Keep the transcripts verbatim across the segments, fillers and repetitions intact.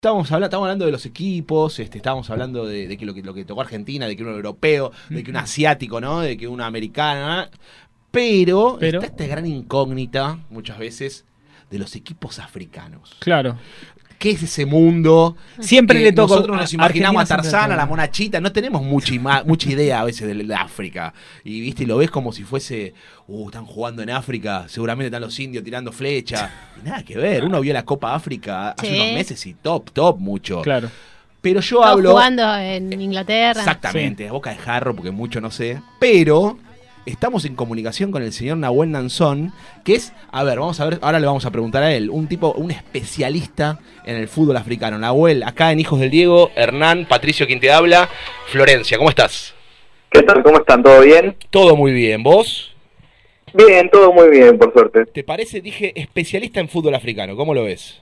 Estábamos hablando, estábamos hablando de los equipos, este, estábamos hablando de, de que lo que lo que tocó Argentina, de que un europeo, de que un asiático, ¿no? De que una americana. Pero, Pero está esta gran incógnita, muchas veces, de los equipos africanos. Claro. ¿Qué es ese mundo? Siempre que le toca. Nosotros nos imaginamos a Tarzán, a la mona. monachita, no tenemos mucha, ima- mucha idea a veces de, de África. Y viste, y lo ves como si fuese, uh, están jugando en África, seguramente están los indios tirando flecha. Y nada que ver, uno vio la Copa África hace Sí. unos meses y top, top mucho. Claro. Pero yo Todos hablo. jugando en Inglaterra. Exactamente, a boca de jarro, porque mucho no sé. Pero estamos en comunicación con el señor Nahuel Nanzón, que es, a ver, vamos a ver, ahora le vamos a preguntar a él, un tipo, un especialista en el fútbol africano. Nahuel, acá en Hijos del Diego, Hernán, Patricio, quien te habla, Florencia, ¿cómo estás? ¿Qué tal? ¿Cómo están? ¿Todo bien? Todo muy bien, ¿vos? Bien, todo muy bien, por suerte. ¿Te parece, dije, especialista en fútbol africano? ¿Cómo lo ves?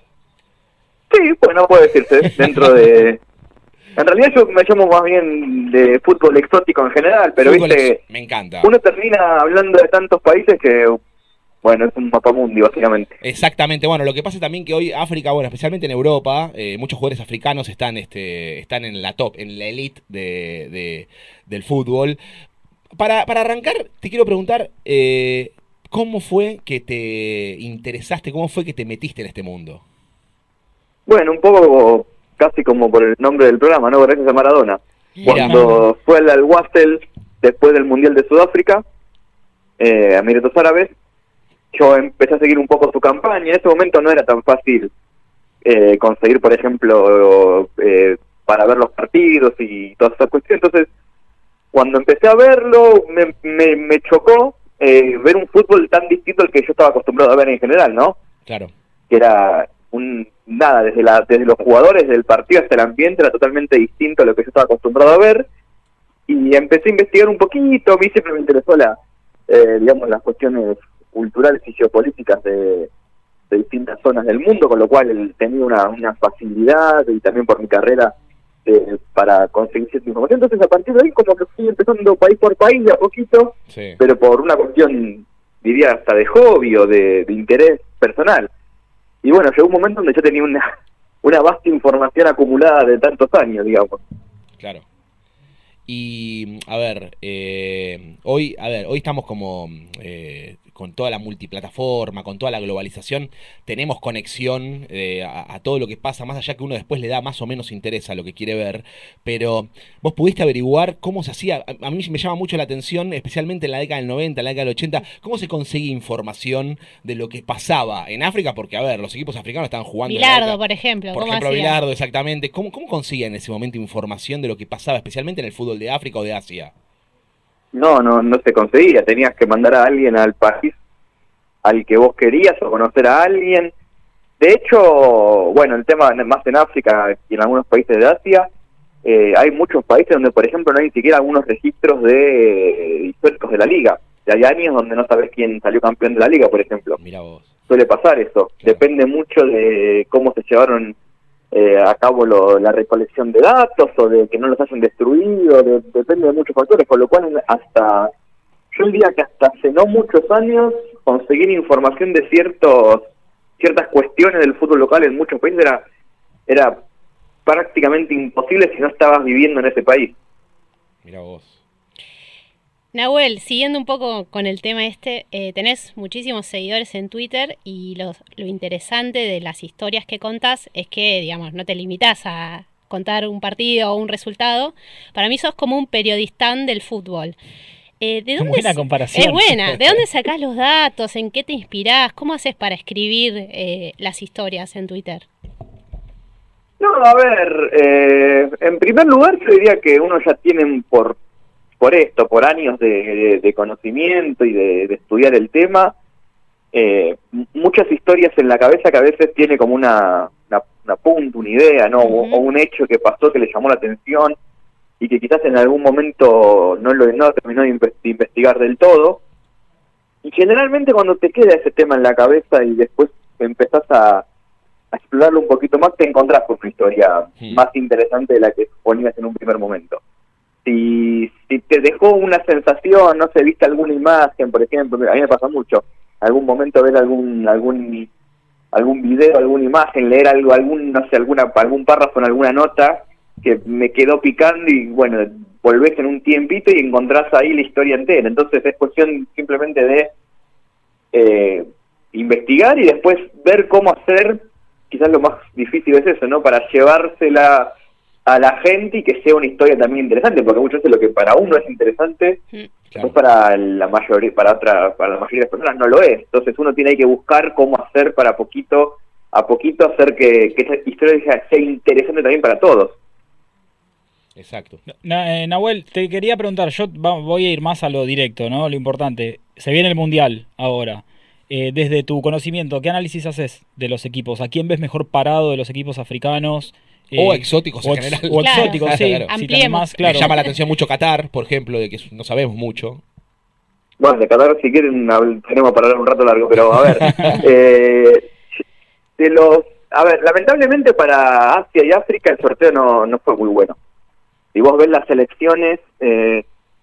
Sí, bueno, puede decirse, dentro de... En realidad yo me llamo más bien de fútbol exótico en general, pero Fútbol viste, ex- me encanta. uno termina hablando de tantos países que, bueno, es un mapamundi básicamente. Exactamente, bueno, lo que pasa también que hoy África, bueno, especialmente en Europa, eh, muchos jugadores africanos están, este, están en la top, en la elite de, de- del fútbol. Para, para arrancar, te quiero preguntar, eh, ¿cómo fue que te interesaste, cómo fue que te metiste en este mundo? Bueno, un poco casi como por el nombre del programa, ¿no? Gracias a Maradona. Mirá. Cuando fue al Al-Wasl después del Mundial de Sudáfrica, eh, a Emiratos Árabes, yo empecé a seguir un poco su campaña. En ese momento no era tan fácil eh, conseguir, por ejemplo, eh, para ver los partidos y todas esas cuestiones. Entonces, cuando empecé a verlo, me, me, me chocó eh, ver un fútbol tan distinto al que yo estaba acostumbrado a ver en general, ¿no? Claro. Que era un nada, desde la desde los jugadores del partido hasta el ambiente era totalmente distinto a lo que yo estaba acostumbrado a ver. Y empecé a investigar un poquito. A mí siempre me interesó la, eh, digamos, las cuestiones culturales y geopolíticas de, de distintas zonas del mundo, con lo cual el, tenía una, una facilidad, y también por mi carrera, eh, para conseguir cierta información. Entonces, a partir de ahí, como que fui empezando país por país de a poquito, Sí. pero por una cuestión, diría, hasta de hobby o de, de interés personal. Y bueno, llegó un momento donde yo tenía una, una vasta información acumulada de tantos años, digamos. Claro. Y, a ver, eh, hoy, a ver, hoy estamos como eh, con toda la multiplataforma, con toda la globalización, tenemos conexión eh, a, a todo lo que pasa, más allá que uno después le da más o menos interés a lo que quiere ver, pero vos pudiste averiguar cómo se hacía. A, a mí me llama mucho la atención, especialmente en la década del noventa, en la década del ochenta, cómo se conseguía información de lo que pasaba en África, porque, a ver, los equipos africanos estaban jugando... en la Bilardo, década- por ejemplo. Por ¿cómo ejemplo, hacía? Bilardo, exactamente. ¿Cómo, ¿Cómo conseguía en ese momento información de lo que pasaba, especialmente en el fútbol de África o de Asia? No, no, no se conseguía. Tenías que mandar a alguien al país al que vos querías o conocer a alguien. De hecho, bueno, el tema más en África y en algunos países de Asia, eh, hay muchos países donde, por ejemplo, no hay ni siquiera algunos registros de eh, históricos de la liga. Y hay años donde no sabes quién salió campeón de la liga, por ejemplo. Mira vos. Suele pasar eso. Claro. Depende mucho de cómo se llevaron eh, a cabo lo, la recolección de datos o de que no los hayan destruido. De, depende de muchos factores, con lo cual hasta yo diría que hasta hace no muchos años conseguir información de ciertos ciertas cuestiones del fútbol local en muchos países era era prácticamente imposible si no estabas viviendo en ese país. Mira vos. Nahuel, siguiendo un poco con el tema este, eh, tenés muchísimos seguidores en Twitter y lo, lo interesante de las historias que contás es que, digamos, no te limitás a contar un partido o un resultado. Para mí sos como un periodistán del fútbol. Eh, ¿de dónde Buena s- comparación. Es buena. ¿De dónde sacás los datos? ¿En qué te inspirás? ¿Cómo haces para escribir eh, las historias en Twitter? No, a ver, eh, en primer lugar yo diría que uno ya tiene por por esto, por años de, de, de conocimiento y de, de estudiar el tema, eh, m- muchas historias en la cabeza que a veces tiene como una, una, una punta, una idea, ¿no? O- Ujú. O un hecho que pasó que le llamó la atención y que quizás en algún momento no lo no terminó de inves- de investigar del todo. Y generalmente cuando te queda ese tema en la cabeza y después empezás a, a explorarlo un poquito más, te encontrás con una historia Hmm. más interesante de la que ponías en un primer momento. Si, si te dejó una sensación, no sé, viste alguna imagen, por ejemplo, a mí me pasa mucho, algún momento ver algún algún algún video, alguna imagen, leer algo, algún, no sé, alguna, algún párrafo en alguna nota que me quedó picando y bueno, volvés en un tiempito y encontrás ahí la historia entera. Entonces es cuestión simplemente de eh, investigar y después ver cómo hacer. Quizás lo más difícil es eso, ¿no? Para llevársela a la gente y que sea una historia también interesante, porque muchas veces lo que para uno es interesante, claro, pues para la mayoría, para otra, para la mayoría de las personas no lo es. Entonces uno tiene que buscar cómo hacer para poquito a poquito hacer que, que esa historia sea, sea interesante también para todos. Exacto. Na, eh, Nahuel, te quería preguntar, yo va, voy a ir más a lo directo, ¿no? Lo importante, se viene el Mundial ahora. Eh, desde tu conocimiento, ¿qué análisis haces de los equipos? ¿A quién ves mejor parado de los equipos africanos? Eh, o exóticos o en general. O claro, exóticos, sí. claro. Si tenés más, claro. Me llama la atención mucho Qatar, por ejemplo, de que no sabemos mucho. Bueno, de Qatar, si quieren, tenemos para hablar un rato largo, pero a ver. eh, de los, a ver, lamentablemente para Asia y África el sorteo no, no fue muy bueno. Si vos ves las selecciones, eh,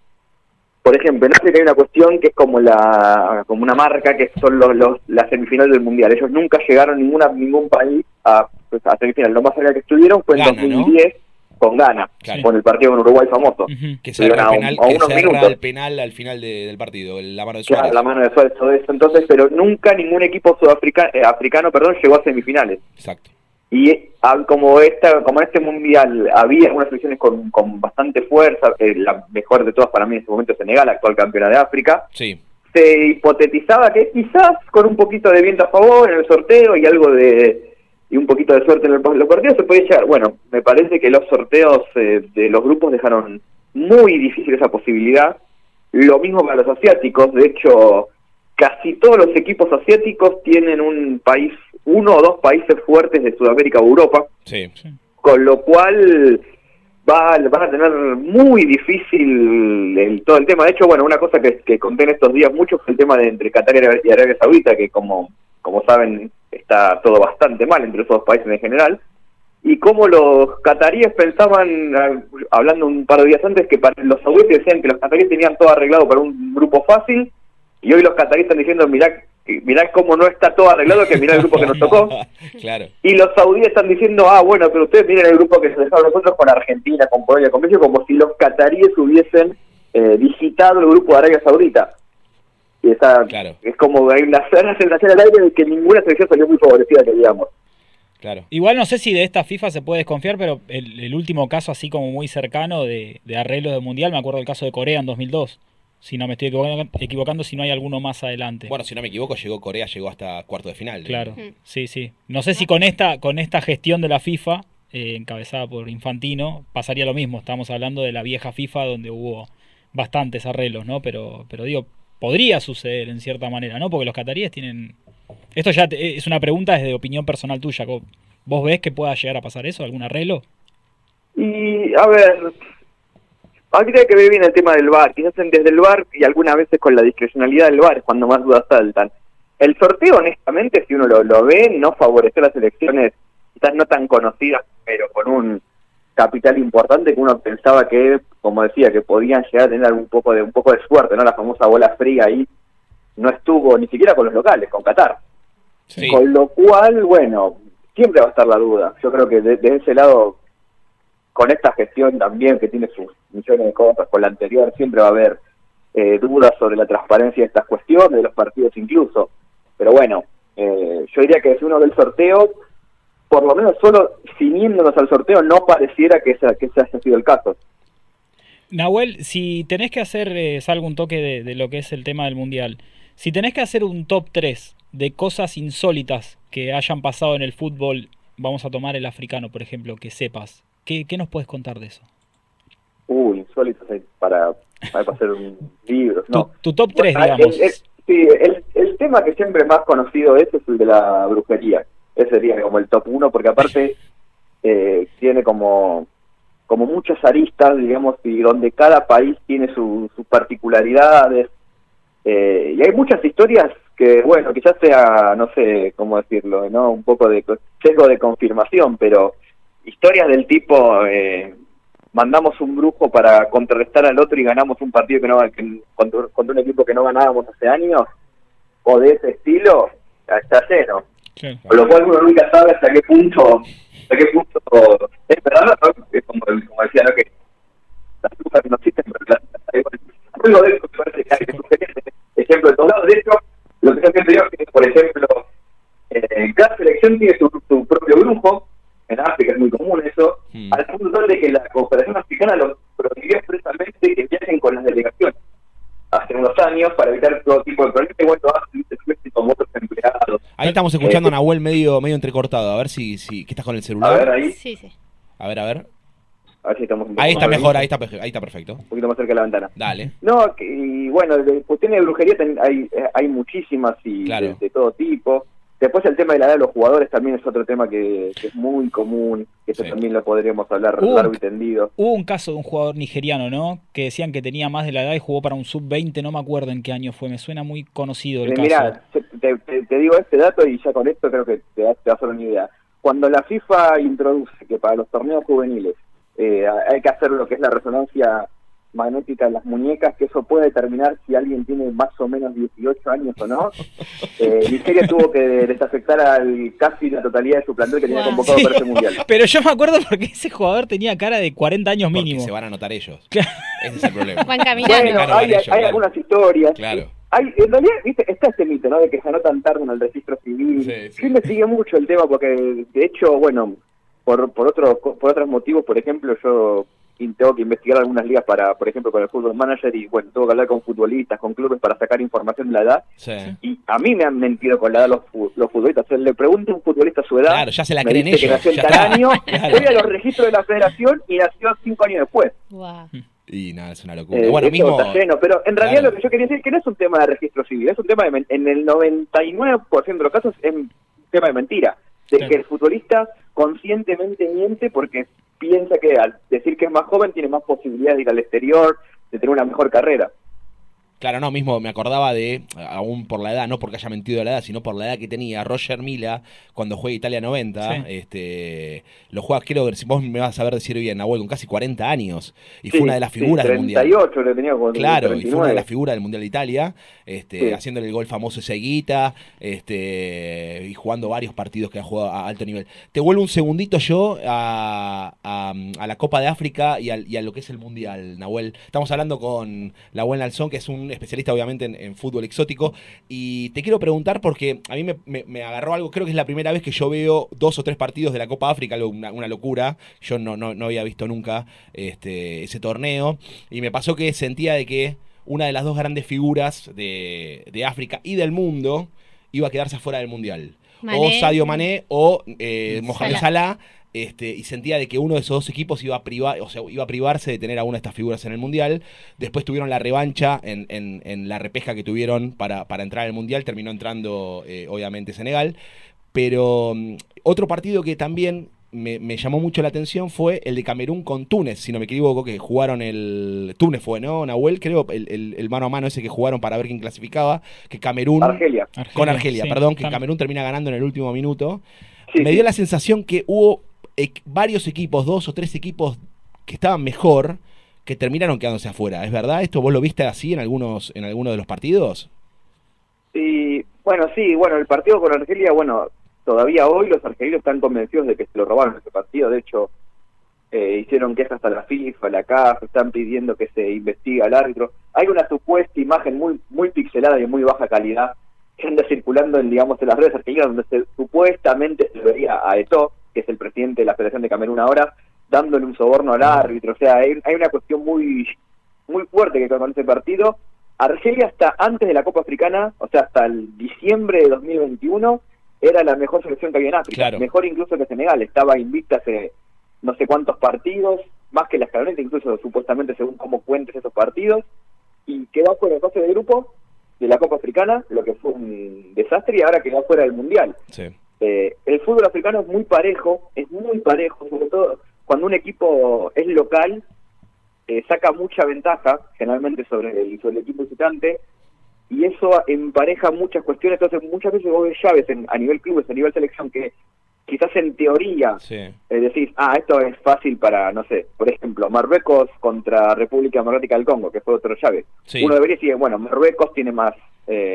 por ejemplo, en África hay una cuestión que es como la como una marca, que son los, los las semifinales del Mundial. Ellos nunca llegaron ninguna ningún país a, pues, a semifinal. Lo más cerca que estuvieron fue en Ghana, dos mil diez, ¿no? Con Ghana, claro, con el partido con Uruguay famoso. Uh-huh. Que se erra el penal, a, a que unos se erra minutos. el penal al final de, del partido, la mano de Suárez. Claro, la mano de Suárez, todo eso. Entonces, pero nunca ningún equipo sudafricano, eh, africano, perdón, llegó a semifinales. Exacto. Y a, como esta como en este mundial había algunas selecciones con, con bastante fuerza, eh, la mejor de todas para mí en este momento es Senegal, actual campeona de África, sí, se hipotetizaba que quizás con un poquito de viento a favor en el sorteo y algo de y un poquito de suerte en el, los partidos se podía llegar. Bueno, me parece que los sorteos eh, de los grupos dejaron muy difícil esa posibilidad. Lo mismo para los asiáticos. De hecho, casi todos los equipos asiáticos tienen un país, uno o dos países fuertes de Sudamérica o Europa, sí, sí. Con lo cual va, van a tener muy difícil el, todo el tema. De hecho, bueno, una cosa que, que conté en estos días mucho fue el tema de entre Qatar y Arabia Saudita, que como, como saben está todo bastante mal entre esos dos países en general, y como los cataríes pensaban, hablando un par de días antes, que para los saudíes decían que los cataríes tenían todo arreglado para un grupo fácil, y hoy los cataríes están diciendo, mirá, mirá cómo no está todo arreglado, que mirá el grupo que nos tocó. Claro. Y los saudíes están diciendo, ah, bueno, pero ustedes miren el grupo que se dejaron nosotros con Argentina, con Polonia, con México, como si los cataríes hubiesen eh, visitado el grupo de Arabia Saudita. Y esa, claro, es como hay una, una sensación al aire de que ninguna selección salió muy favorecida, que digamos. Claro. Igual no sé si de esta FIFA se puede desconfiar, pero el, el último caso así como muy cercano de, de arreglos de Mundial, me acuerdo del caso de Corea en dos mil dos. Si no me estoy equivocando, equivocando, si no hay alguno más adelante. Bueno, si no me equivoco, llegó Corea, llegó hasta cuarto de final. Claro, ¿eh? sí, sí. No sé si con esta con esta gestión de la FIFA, eh, encabezada por Infantino, pasaría lo mismo. Estamos hablando de la vieja FIFA donde hubo bastantes arreglos, ¿no? Pero, pero digo, podría suceder en cierta manera, ¿no? Porque los cataríes tienen... Esto ya te, es una pregunta desde opinión personal tuya. ¿Vos ves que pueda llegar a pasar eso? ¿Algún arreglo? Y, a ver... Habría que ver bien el tema del V A R, quizás desde el V A R y algunas veces con la discrecionalidad del V A R es cuando más dudas saltan. El sorteo, honestamente, si uno lo, lo ve, no favoreció las elecciones quizás no tan conocidas, pero con un capital importante que uno pensaba que, como decía, que podían llegar a tener un poco de un poco de suerte, ¿no? La famosa bola fría ahí no estuvo ni siquiera con los locales, con Qatar. Sí. Con lo cual, bueno, siempre va a estar la duda. Yo creo que de, de ese lado, con esta gestión también, que tiene sus millones de cosas, con la anterior, siempre va a haber eh, dudas sobre la transparencia de estas cuestiones, de los partidos incluso. Pero bueno, eh, yo diría que si uno ve el sorteo, por lo menos solo ciñéndonos al sorteo, no pareciera que ese, que ese haya sido el caso. Nahuel, si tenés que hacer, eh, salgo un toque de, de lo que es el tema del Mundial, si tenés que hacer un top tres de cosas insólitas que hayan pasado en el fútbol, vamos a tomar el africano, por ejemplo, que sepas, ¿qué, qué nos puedes contar de eso? Uy, insólitos para, para hacer un libro, ¿no? Tu, tu top tres, bueno, digamos. El, el, sí, el, el tema que siempre más conocido es, es el de la brujería. Ese sería como el top uno, porque aparte eh, tiene como, como muchas aristas, digamos, y donde cada país tiene su, sus particularidades. Eh, y hay muchas historias que, bueno, quizás sea, no sé cómo decirlo, ¿no? Un poco de sesgo de confirmación, pero historias del tipo... Eh, mandamos un brujo para contrarrestar al otro y ganamos un partido que no que, contra, contra un equipo que no ganábamos hace años, o de ese estilo, está lleno. Claro. Con lo cual uno nunca sabe hasta qué punto, hasta qué punto es verdad, ¿no? Es como, como decía, ¿no? Que las cosas no existen, pero las, algo de eso me parece que hay que sugerir ejemplo de todos lados. De hecho, lo que yo siempre digo es que, por ejemplo, eh, cada selección tiene su, su propio grupo. En África es muy común eso, mm. al punto de que la Cooperación Africana los prohibió expresamente que viajen con las delegaciones hace unos años para evitar todo tipo de problemas. Igual lo hacen como otros empleados. Ahí estamos escuchando eh, a Nahuel medio medio entrecortado. A ver si, si ¿qué estás con el celular? A ver ahí. Sí, sí. A ver, a ver. A ver si estamos ahí está mejor, ahí está, ahí está perfecto. Un poquito más cerca de la ventana. Dale. No, y bueno, de cuestiones de brujería ten, hay hay muchísimas y claro. de, de todo tipo. Después el tema de la edad de los jugadores también es otro tema que, que es muy común, que eso sí. también lo podríamos hablar hubo, largo y tendido. Hubo un caso de un jugador nigeriano, ¿no? Que decían que tenía más de la edad y jugó para un sub veinte, no me acuerdo en qué año fue, me suena muy conocido el eh, caso. Mirá, te, te, te digo este dato y ya con esto creo que te, te vas a dar una idea. Cuando la FIFA introduce que para los torneos juveniles eh, hay que hacer lo que es la resonancia magnética de las muñecas, que eso puede determinar si alguien tiene más o menos dieciocho años o no. Eh, Nigeria tuvo que desafectar al casi la totalidad de su plantel que tenía wow. convocado sí, para ese mundial. Pero yo me acuerdo porque ese jugador tenía cara de cuarenta años mínimo. Porque se van a anotar ellos. Claro. Ese es el problema. Van caminando. Bueno, claro, hay, ellos, hay claro. algunas historias. Claro. Hay, en realidad, viste, está este mito, ¿no? De que se anotan tarde en el registro civil. Sí, sí. Yo investigué mucho el tema porque, de hecho, bueno, por por otros por otros motivos, por ejemplo, yo y tengo que investigar algunas ligas para, por ejemplo, con el Fútbol Manager y, bueno, tengo que hablar con futbolistas, con clubes para sacar información de la edad. Sí. Y a mí me han mentido con la edad los, los futbolistas. O sea, le pregunto a un futbolista su edad, claro, ya se la me creen dice ellos. que nació en tal año, claro. Voy a los registros de la federación y nació cinco años después. Wow. Y nada, es una locura. Eh, bueno, mismo... está lleno, pero en realidad claro. lo que yo quería decir es que no es un tema de registro civil, es un tema de, en el noventa y nueve por ciento de los casos es un tema de mentira, de claro. que el futbolista conscientemente miente porque piensa que al decir que es más joven tiene más posibilidades de ir al exterior, de tener una mejor carrera. Claro, no, mismo me acordaba de, aún por la edad, no porque haya mentido de la edad, sino por la edad que tenía Roger Mila cuando juega Italia noventa. Sí. Este, lo juega, creo que vos me vas a saber decir bien, Nahuel, con casi cuarenta años. Y sí, fue una de las figuras sí, del Mundial. treinta y ocho le tenía con claro, treinta y nueve. Y fue una de las figuras del Mundial de Italia, este, sí. haciéndole el gol famoso ese Guita, este, y jugando varios partidos que ha jugado a alto nivel. Te vuelvo un segundito yo a, a, a la Copa de África y a, y a lo que es el Mundial, Nahuel. Estamos hablando con Nahuel Nalzón, que es un especialista obviamente en, en fútbol exótico, y te quiero preguntar porque a mí me, me, me agarró algo, creo que es la primera vez que yo veo dos o tres partidos de la Copa África, algo, una, una locura, yo no, no, no había visto nunca este, ese torneo, y me pasó que sentía de que una de las dos grandes figuras de, de África y del mundo iba a quedarse afuera del Mundial, Mané. o Sadio Mané o eh, Mohamed Salah. Este, y sentía de que uno de esos dos equipos iba a privar, o sea, iba a privarse de tener a una de estas figuras en el Mundial. Después tuvieron la revancha en, en, en la repesca que tuvieron para, para entrar al Mundial. Terminó entrando, eh, obviamente, Senegal. Pero um, otro partido que también me, me llamó mucho la atención fue el de Camerún con Túnez, si no me equivoco, que jugaron el... Túnez fue, ¿no, Nahuel? Creo, el, el, el mano a mano ese que jugaron para ver quién clasificaba. Que Camerún... Argelia. Con Argelia, sí, perdón, que también. Camerún termina ganando en el último minuto. Sí, me sí. dio la sensación que hubo... varios equipos, dos o tres equipos que estaban mejor, que terminaron quedándose afuera. ¿Es verdad esto? ¿Vos lo viste así en algunos en algunos de los partidos? Sí, bueno, sí, bueno, el partido con Argelia, bueno, todavía hoy los argelinos están convencidos de que se lo robaron ese partido. De hecho, eh, hicieron quejas a la FIFA, a la C A F, están pidiendo que se investigue al árbitro. Hay una supuesta imagen muy muy pixelada y de muy baja calidad que anda circulando en, digamos, en las redes argelinas, donde se, supuestamente se vería a Eto'o, que es el presidente de la Federación de Camerún ahora, dándole un soborno al árbitro. O sea, hay, hay una cuestión muy muy fuerte que con ese partido. Argelia hasta antes de la Copa Africana, o sea, hasta el diciembre de dos mil veintiuno, era la mejor selección que había en África. Claro. Mejor incluso que Senegal. Estaba invicta hace no sé cuántos partidos, más que la escaloneta, incluso supuestamente según cómo cuentes esos partidos, y quedó fuera de fase de grupo de la Copa Africana, lo que fue un desastre, y ahora quedó fuera del Mundial. Sí. Eh, el fútbol africano es muy parejo, es muy parejo, sobre todo cuando un equipo es local, eh, saca mucha ventaja, generalmente sobre el, sobre el equipo visitante, y eso empareja muchas cuestiones. Entonces muchas veces vos ves llaves en, a nivel clubes, a nivel selección, que quizás en teoría Sí. eh, decís, ah, esto es fácil para, no sé, por ejemplo, Marruecos contra República Democrática del Congo, que fue otro llave. Sí. Uno debería decir, bueno, Marruecos tiene más... Eh,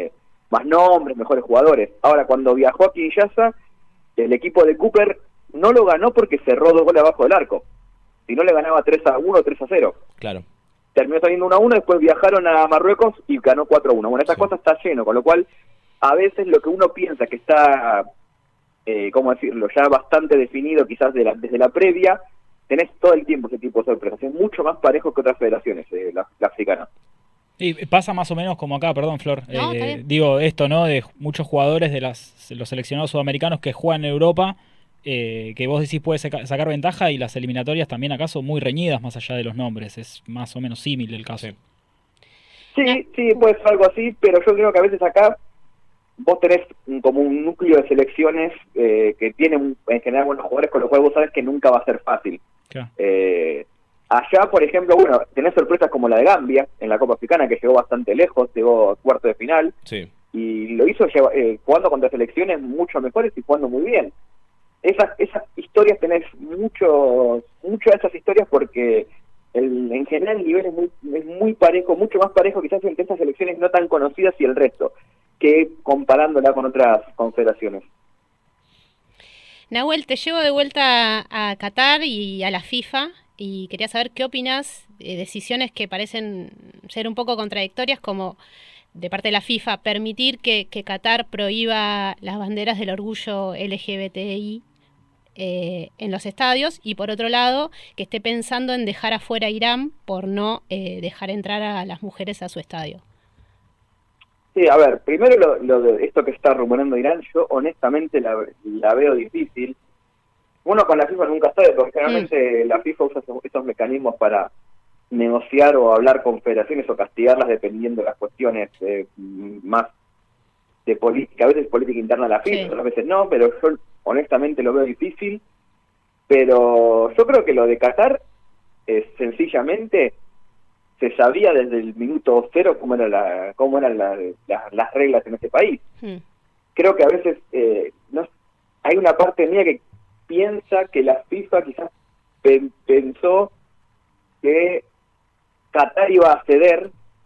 más nombres, mejores jugadores. Ahora, cuando viajó a Kinshasa, el equipo de Cooper no lo ganó porque cerró dos goles abajo del arco. Si no, le ganaba tres a uno, tres a cero. Claro. Terminó saliendo uno a uno, después viajaron a Marruecos y ganó cuatro a uno. Bueno, esta Sí. cosa está lleno, con lo cual a veces lo que uno piensa que está, eh, ¿cómo decirlo?, ya bastante definido quizás de la, desde la previa, tenés todo el tiempo ese tipo de sorpresas. Es mucho más parejo que otras federaciones, eh, la, la africana. Y pasa más o menos como acá, perdón, Flor. No, Eh, está bien. digo esto, ¿no? De muchos jugadores de las, los seleccionados sudamericanos que juegan en Europa, eh, que vos decís puede saca- sacar ventaja, y las eliminatorias también acá son muy reñidas más allá de los nombres. Es más o menos símil el caso. Sí. Sí, No. sí, puede ser algo así, pero yo creo que a veces acá vos tenés un- como un núcleo de selecciones eh, que tienen en general buenos jugadores, con lo cual vos sabés que nunca va a ser fácil. Claro. Eh, allá, por ejemplo, bueno, tenés sorpresas como la de Gambia en la Copa Africana, que llegó bastante lejos, llegó a cuarto de final, Sí. y lo hizo lleva- eh, jugando contra selecciones mucho mejores y jugando muy bien. Esas esas historias tenés muchos muchas de esas historias porque el, en general el nivel es muy, es muy parejo, mucho más parejo quizás entre esas selecciones no tan conocidas y el resto, que comparándola con otras confederaciones. Nahuel, te llevo de vuelta a Qatar y a la FIFA y quería saber qué opinas de decisiones que parecen ser un poco contradictorias, como de parte de la FIFA permitir que, que Qatar prohíba las banderas del orgullo L G B T I eh, en los estadios, y por otro lado que esté pensando en dejar afuera a Irán por no eh, dejar entrar a las mujeres a su estadio. Sí, a ver, primero lo, lo de esto que está rumorando Irán, yo honestamente la, la veo difícil. Uno con la FIFA nunca sabe, porque generalmente mm. la FIFA usa esos, esos mecanismos para negociar o hablar con federaciones o castigarlas dependiendo de las cuestiones eh, más de política, a veces política interna de la FIFA, sí. Otras veces no, pero yo honestamente lo veo difícil. Pero yo creo que lo de Qatar es sencillamente se sabía desde el minuto cero cómo era la, cómo eran la, la, las reglas en este país. Hmm. Creo que a veces eh, no, hay una parte mía que piensa que la FIFA quizás pe pensó que Qatar iba a ceder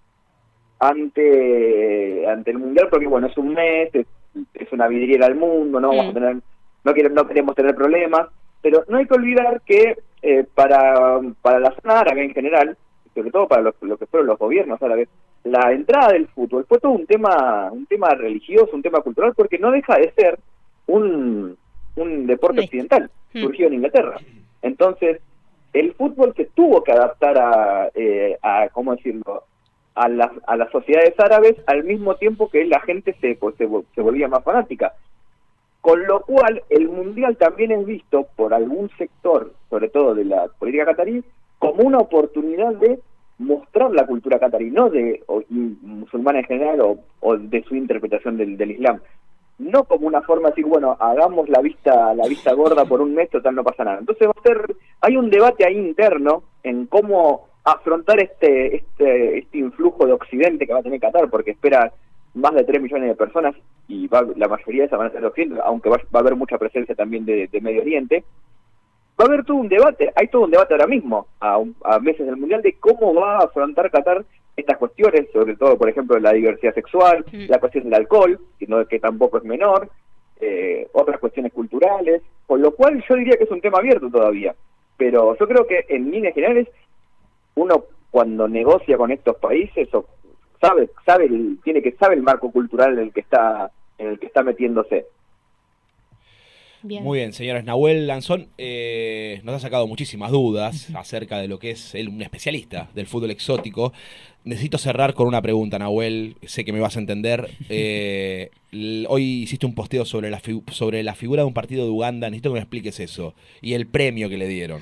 ante ante el mundial porque bueno es un mes, es, es una vidriera al mundo, no vamos hmm. a tener, no queremos, no queremos tener problemas, pero no hay que olvidar que eh, para para la zona árabe en general, sobre todo para lo, lo que fueron los gobiernos árabes, la entrada del fútbol fue todo un tema un tema religioso, un tema cultural, porque no deja de ser un, un deporte sí. occidental, hmm. surgido en Inglaterra. Entonces, el fútbol se tuvo que adaptar a, eh, a ¿cómo decirlo?, a las, a las sociedades árabes al mismo tiempo que la gente se, pues, se, se volvía más fanática. Con lo cual, el Mundial también es visto por algún sector, sobre todo de la política catarí, como una oportunidad de mostrar la cultura catarí, no de o, musulmana en general o, o de su interpretación del, del Islam, no como una forma de decir, bueno, hagamos la vista la vista gorda por un mes, total no pasa nada. Entonces va a ser, hay un debate ahí interno en cómo afrontar este este este influjo de Occidente que va a tener Qatar, porque espera más de tres millones de personas y va, la mayoría de esas van a ser de Occidente, aunque va, va a haber mucha presencia también de, de Medio Oriente. Va a haber todo un debate, hay todo un debate ahora mismo, a, a meses del Mundial, de cómo va a afrontar Qatar estas cuestiones, sobre todo, por ejemplo, la diversidad sexual, mm. la cuestión del alcohol, que, no, que tampoco es menor, eh, otras cuestiones culturales, con lo cual yo diría que es un tema abierto todavía. Pero yo creo que en líneas generales, uno cuando negocia con estos países, o sabe, sabe el, tiene que sabe el marco cultural en el que está, en el que está metiéndose. Bien. Muy bien, señores. Nahuel Lanzón eh, nos ha sacado muchísimas dudas acerca de lo que es él, un especialista del fútbol exótico. Necesito cerrar con una pregunta, Nahuel. Sé que me vas a entender. Eh, hoy hiciste un posteo sobre la, sobre la figura de un partido de Uganda. Necesito que me expliques eso. Y el premio que le dieron.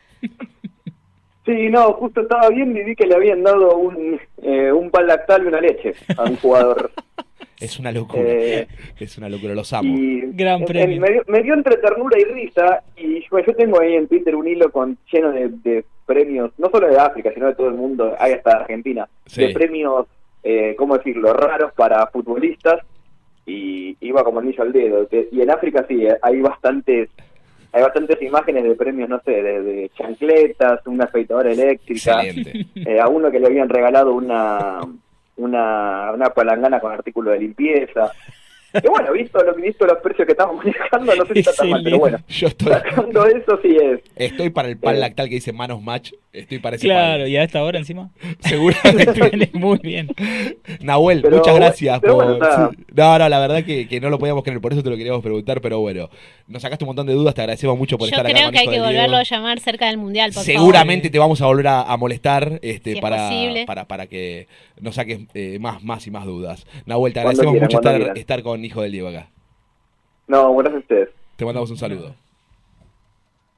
Sí, no, justo estaba viendo y vi que le habían dado un, eh, un pan lactal y una leche a un jugador. Es una locura, eh, es una locura, los amo. Gran premio. Me dio, me dio entre ternura y risa, y yo, yo tengo ahí en Twitter un hilo con lleno de, de premios, no solo de África, sino de todo el mundo, hay hasta Argentina, sí. de premios, eh, ¿cómo decirlo?, raros para futbolistas, y iba como anillo al dedo. Y en África sí, hay bastantes hay bastantes imágenes de premios, no sé, de, de chancletas, una afeitadora eléctrica, eh, a uno que le habían regalado una... una, una palangana con artículo de limpieza. Que bueno, visto, lo, visto los precios que estamos manejando, no sé si está tan mal, pero bueno. Yo estoy, sacando eso sí es. estoy para el pan Eh. lactal que dice Manos Match. Estoy para ese Claro, pan. y a esta hora encima. Seguramente. Viene muy bien. Nahuel, Pero muchas bueno, gracias pero por... bueno, nada. No, no, la verdad que, que no lo podíamos creer, por eso te lo queríamos preguntar, pero bueno, nos sacaste un montón de dudas, te agradecemos mucho por Yo estar acá. creo con que hay Hijo que del volverlo Diego. a llamar cerca del Mundial, por Seguramente favor. te vamos a volver a, a molestar este, Si es para, posible. para, para que nos saques eh, más, más y más dudas. Nahuel, te Cuando agradecemos quieran, mucho cuando estar, quieran. estar con Hijo del Diego acá. No, gracias a ustedes. Te mandamos un saludo.